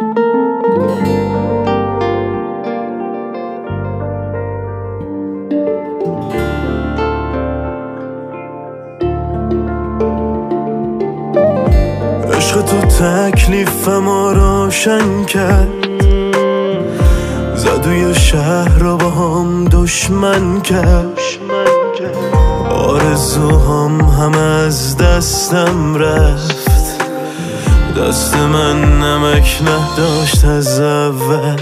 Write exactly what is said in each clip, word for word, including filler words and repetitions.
عشق تو تکلیفم روشن کرد، زدوی شهر رو با هم دشمن کرد. آرزوهام همه از دستم رفت، دست من نمک نداشت از اول.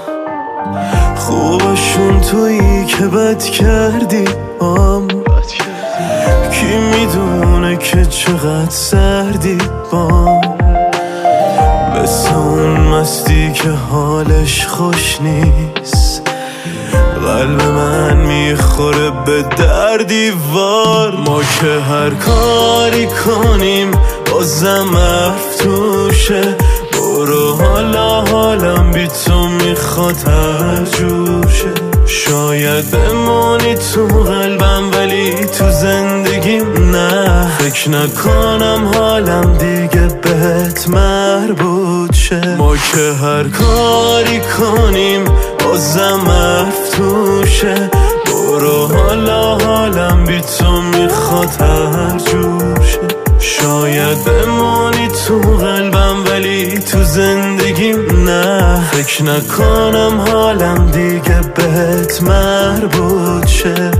خوبشون تویی که بد کردی بام، کی میدونه که چقدر سردی بام. مثل اون مستی که حالش خوش نیست، قلب من میخوره به در دیوار. ما که هر کاری کنیم بازم حرف توشه. برو حالا حالم بی تو میخواد هر جوشه. شاید بمونی تو قلبم ولی تو زندگیم نه. فکر نکنم حالم دیگه بهت مربوط شه. ما که هر کاری کنیم بازم حرف توشه. برو حالا حالم بی تو میخواد هر جوشه. شاید بمونی تو قلبم ولی تو زندگیم نه. فکر نکنم حالم دیگه بهت مربوط شه.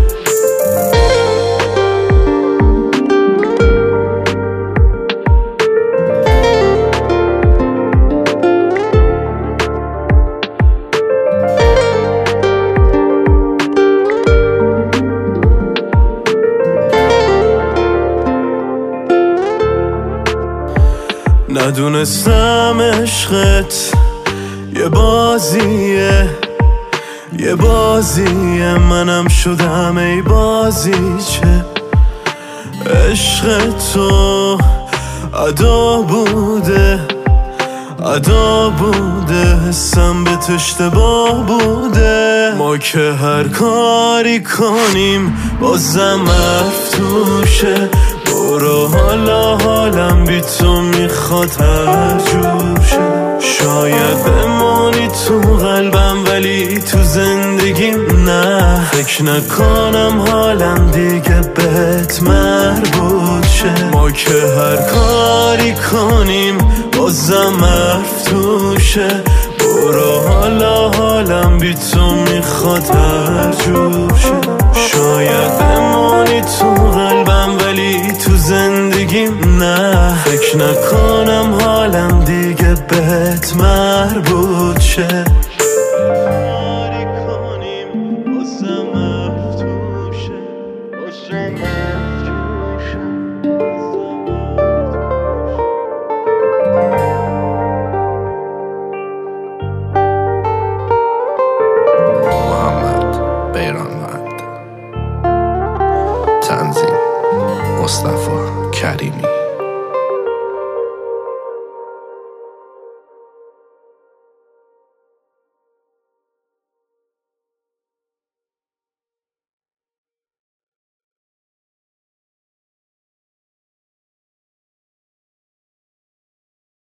ندونستم عشقت یه بازیه، یه بازیه منم شدم ای بازیچه. عشق تو عدا بوده، عدا بوده، حسم به تو اشتباه بوده. ما که هر کاری کنیم بازم حرف توشه. برو حالا حالم بی تو میخواد هر جوشه. شاید بمونی تو قلبم ولی تو زندگیم نه. فکر نکنم حالم دیگه بهت مربوط شه. ما که هر کاری کنیم بازم حرف توشه. برو حالا حالم بی تو میخواد هر جوشه. شاید بمونی تو قلبم ولی تو زندگیم نه. فکر نکنم حالم دیگه بهت مربوط شه. تنظیم مصطفی کریمی.